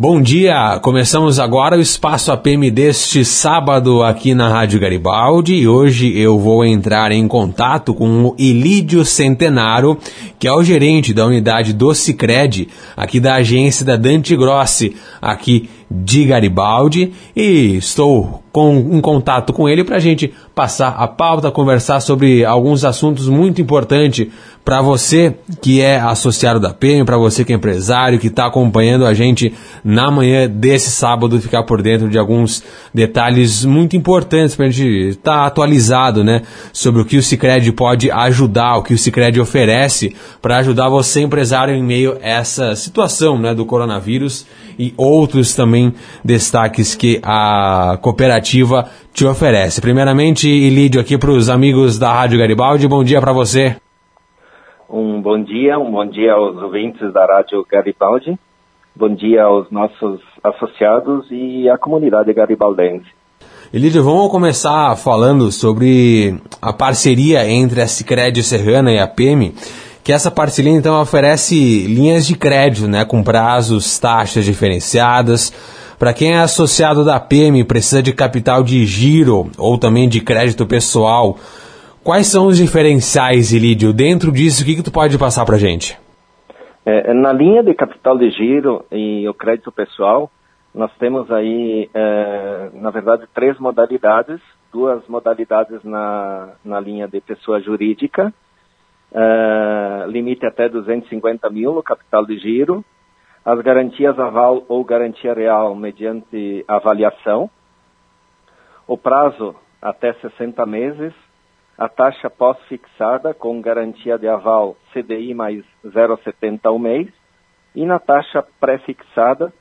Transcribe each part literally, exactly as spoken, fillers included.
Bom dia, começamos agora o Espaço A P M deste sábado aqui na Rádio Garibaldi e hoje eu vou entrar em contato com o Ilídio Centenaro, que é o gerente da unidade do Sicredi, aqui da agência da Dante Grossi, aqui de Garibaldi, e estou com, em contato com ele para a gente passar a pauta, conversar sobre alguns assuntos muito importantes para você que é associado da P M, para você que é empresário, que está acompanhando a gente na manhã desse sábado, ficar por dentro de alguns detalhes muito importantes para a gente estar atualizado, né, sobre o que o Sicredi pode ajudar, o que o Sicredi oferece para ajudar você, empresário, em meio a essa situação, né, do coronavírus e outros também destaques que a cooperativa te oferece. Primeiramente, Ilídio, aqui para os amigos da Rádio Garibaldi, bom dia para você. Um bom dia, um bom dia aos ouvintes da Rádio Garibaldi, bom dia aos nossos associados e à comunidade garibaldense. Ilídio, vamos começar falando sobre a parceria entre a Sicredi Serrana e a P M, que essa parceria então oferece linhas de crédito, né, com prazos, taxas diferenciadas. Para quem é associado da P M e precisa de capital de giro ou também de crédito pessoal, quais são os diferenciais, Ilídio? Dentro disso, o que, que tu pode passar para a gente? É, na linha de capital de giro e o crédito pessoal, nós temos aí, é, na verdade, três modalidades. Duas modalidades na, na linha de pessoa jurídica, é, limite até duzentos e cinquenta mil no capital de giro, as garantias aval ou garantia real mediante avaliação, o prazo até sessenta meses, a taxa pós-fixada com garantia de aval C D I mais zero vírgula setenta ao mês e na taxa pré-fixada,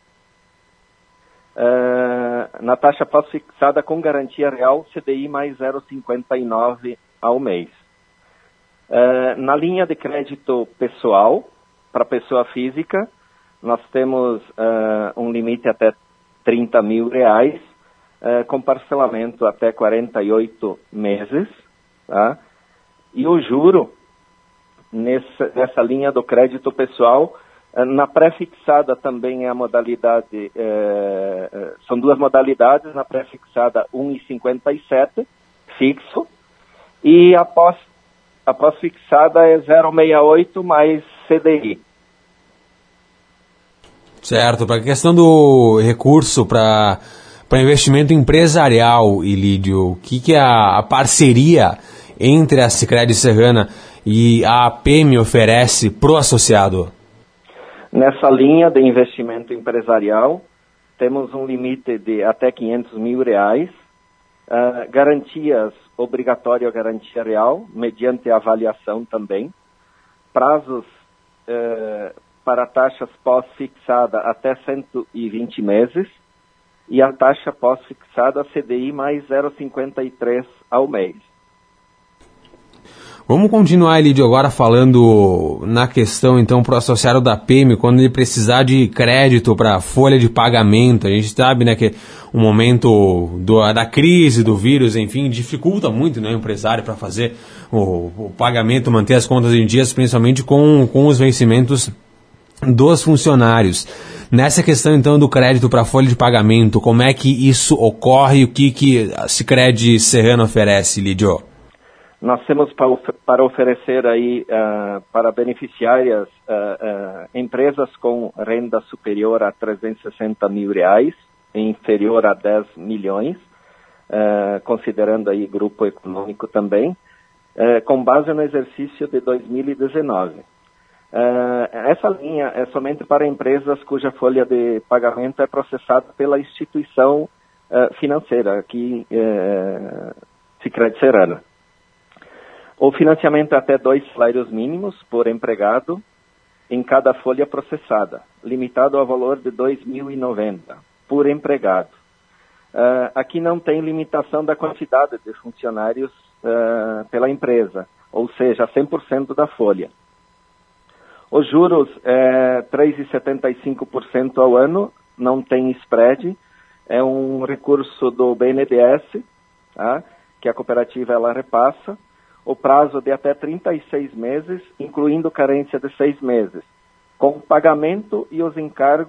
uh, na taxa pós-fixada com garantia real C D I mais zero vírgula cinquenta e nove ao mês. Uh, na linha de crédito pessoal, para pessoa física, nós temos uh, um limite até trinta mil reais, uh, com parcelamento até quarenta e oito meses. Tá? E o juro, nessa, nessa linha do crédito pessoal, na pré-fixada também é a modalidade, é, são duas modalidades, na pré-fixada um vírgula cinquenta e sete, fixo, e a pós, a pós-fixada é zero vírgula sessenta e oito mais C D I. Certo, para a questão do recurso para para investimento empresarial, Ilídio, o que, que é a, a parceria entre a Sicredi Serrana e a P M oferece para o associado? Nessa linha de investimento empresarial, temos um limite de até quinhentos mil reais, uh, garantias obrigatória garantia real, mediante avaliação também, prazos uh, para taxas pós-fixada até cento e vinte meses, e a taxa pós-fixada C D I mais zero vírgula cinquenta e três ao mês. Vamos continuar, Ilídio, agora falando na questão, então, para o associado da P M, quando ele precisar de crédito para folha de pagamento. A gente sabe, né, que o momento do, da crise, do vírus, enfim, dificulta muito, né, o empresário para fazer o, o pagamento, manter as contas em dias, principalmente com, com os vencimentos dos funcionários. Nessa questão, então, do crédito para folha de pagamento, como é que isso ocorre e o que, que a Sicredi Serrana oferece, Ilídio? Nós temos para oferecer aí uh, para beneficiárias uh, uh, empresas com renda superior a trezentos e sessenta mil reais, inferior a dez milhões, uh, considerando aí grupo econômico também, uh, com base no exercício de dois mil e dezenove. Uh, essa linha é somente para empresas cuja folha de pagamento é processada pela instituição uh, financeira, aqui uh, Sicredi Serrana. O financiamento é até dois salários mínimos por empregado em cada folha processada, limitado ao valor de dois mil e noventa por empregado. Uh, aqui não tem limitação da quantidade de funcionários uh, pela empresa, ou seja, cem por cento da folha. Os juros é três vírgula setenta e cinco por cento ao ano, não tem spread, é um recurso do B N D E S, tá, que a cooperativa ela repassa. O prazo de até trinta e seis meses, incluindo carência de seis meses, com pagamento e os encargos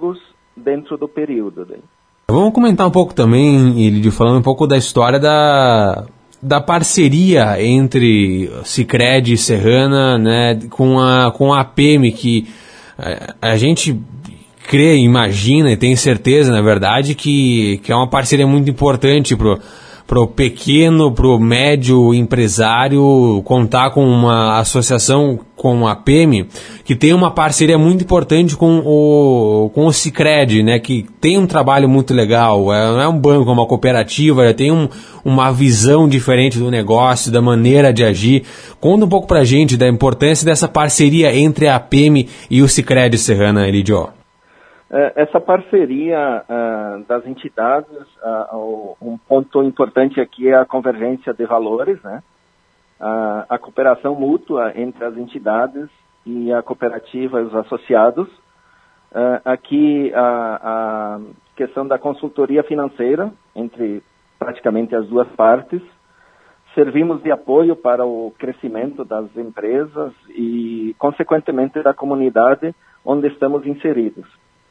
dentro do período. Daí. Vamos comentar um pouco também, Ilídio, falando um pouco da história da, da parceria entre Sicredi e Serrana, né, com a, com a A P E M, que a, a gente crê, imagina e tem certeza, na verdade, que, que é uma parceria muito importante para o pequeno, para o médio empresário contar com uma associação com a A P E M, que tem uma parceria muito importante com o, com o Sicredi, né, que tem um trabalho muito legal, é, não é um banco, é uma cooperativa, tem um, uma visão diferente do negócio, da maneira de agir. Conta um pouco para a gente da importância dessa parceria entre a A P E M e o Sicredi Serrana, Ilídio. Essa parceria uh, das entidades, uh, um ponto importante aqui é a convergência de valores, né? Uh, a cooperação mútua entre as entidades e a cooperativa e os associados. Uh, aqui a, a questão da consultoria financeira entre praticamente as duas partes. Servimos de apoio para o crescimento das empresas e, consequentemente, da comunidade onde estamos inseridos.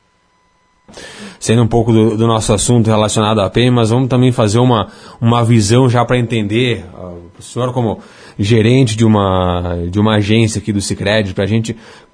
Sendo um pouco do, do nosso assunto relacionado à A P E M, mas vamos também fazer uma, uma visão já para entender, uh, o senhor como gerente de uma, de uma agência aqui do Sicredi, para a gente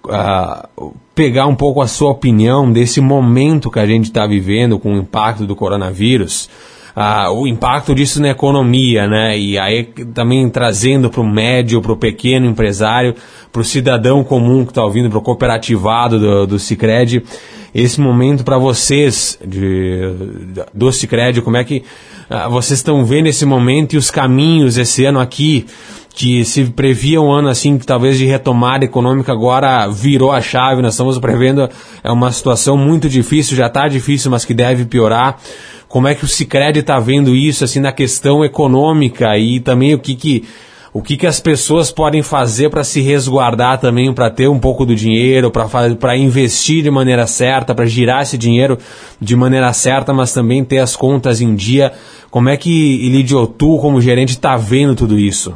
uh, pegar um pouco a sua opinião desse momento que a gente está vivendo com o impacto do coronavírus, uh, o impacto disso na economia, né? E aí também trazendo para o médio, para o pequeno empresário, para o cidadão comum que está ouvindo, para o cooperativado do, do Sicredi. Esse momento para vocês de, do Sicredi, como é que uh, vocês estão vendo esse momento e os caminhos esse ano aqui, que se previa um ano assim, que talvez de retomada econômica, agora virou a chave, nós estamos prevendo, é uma situação muito difícil, já está difícil, mas que deve piorar. Como é que o Sicredi está vendo isso assim, na questão econômica e também o que que O que, que as pessoas podem fazer para se resguardar também, para ter um pouco do dinheiro, para investir de maneira certa, para girar esse dinheiro de maneira certa, mas também ter as contas em dia. Como é que, Ilídio, tu, como gerente, está vendo tudo isso?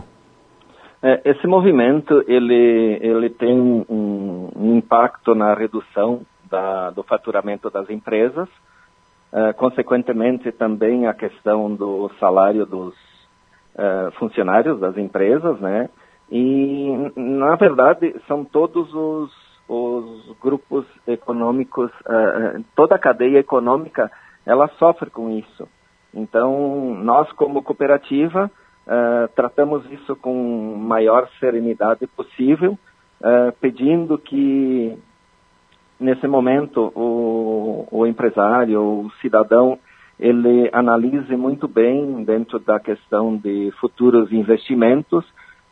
É, esse movimento ele, ele tem um, um impacto na redução da, do faturamento das empresas, é, consequentemente também a questão do salário dos Uh, funcionários das empresas, né? E, na verdade, são todos os, os grupos econômicos, uh, toda a cadeia econômica, ela sofre com isso. Então, nós, como cooperativa, uh, tratamos isso com maior serenidade possível, uh, pedindo que, nesse momento, o, o empresário, o cidadão, ele analise muito bem dentro da questão de futuros investimentos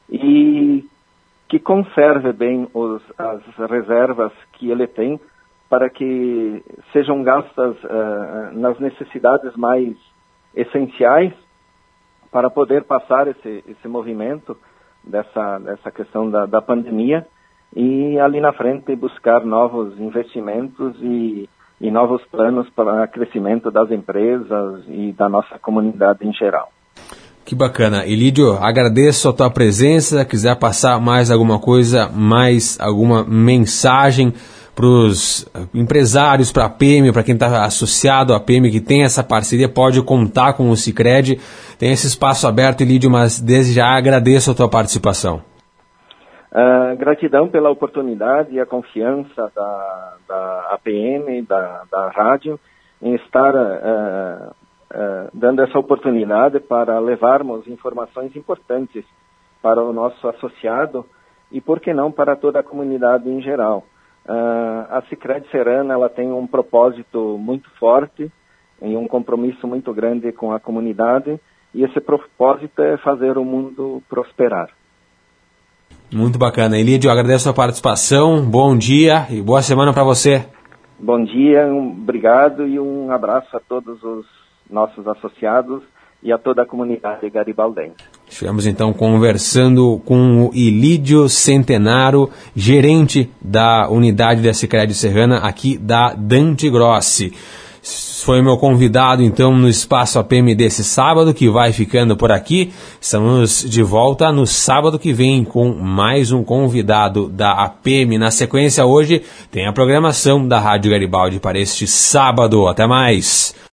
e que conserve bem os, as reservas que ele tem para que sejam gastas uh, nas necessidades mais essenciais para poder passar esse, esse movimento dessa, dessa questão da, da pandemia e ali na frente buscar novos investimentos e e novos planos para o crescimento das empresas e da nossa comunidade em geral. Que bacana. Ilídio, agradeço a tua presença. Quiser passar mais alguma coisa, mais alguma mensagem para os empresários, para a A P E M, para quem está associado à A P E M, que tem essa parceria, pode contar com o Sicredi. Tem esse espaço aberto, Ilídio, mas desde já agradeço a tua participação. Uh, gratidão pela oportunidade e a confiança da, da A P E M, da, da rádio, em estar uh, uh, dando essa oportunidade para levarmos informações importantes para o nosso associado e, por que não, para toda a comunidade em geral. Uh, a Sicredi Serrana, ela tem um propósito muito forte e um compromisso muito grande com a comunidade, e esse propósito é fazer o mundo prosperar. Muito bacana. Ilídio, agradeço a participação, bom dia e boa semana para você. Bom dia, um, obrigado e um abraço a todos os nossos associados e a toda a comunidade garibaldense. Estivemos então conversando com o Ilídio Centenaro, gerente da unidade da Sicredi Serrana aqui da Dante Grossi. foi meu convidado, então, no Espaço A P M desse sábado, que vai ficando por aqui. Estamos de volta no sábado que vem com mais um convidado da A P M. Na sequência, hoje, tem a programação da Rádio Garibaldi para este sábado. Até mais!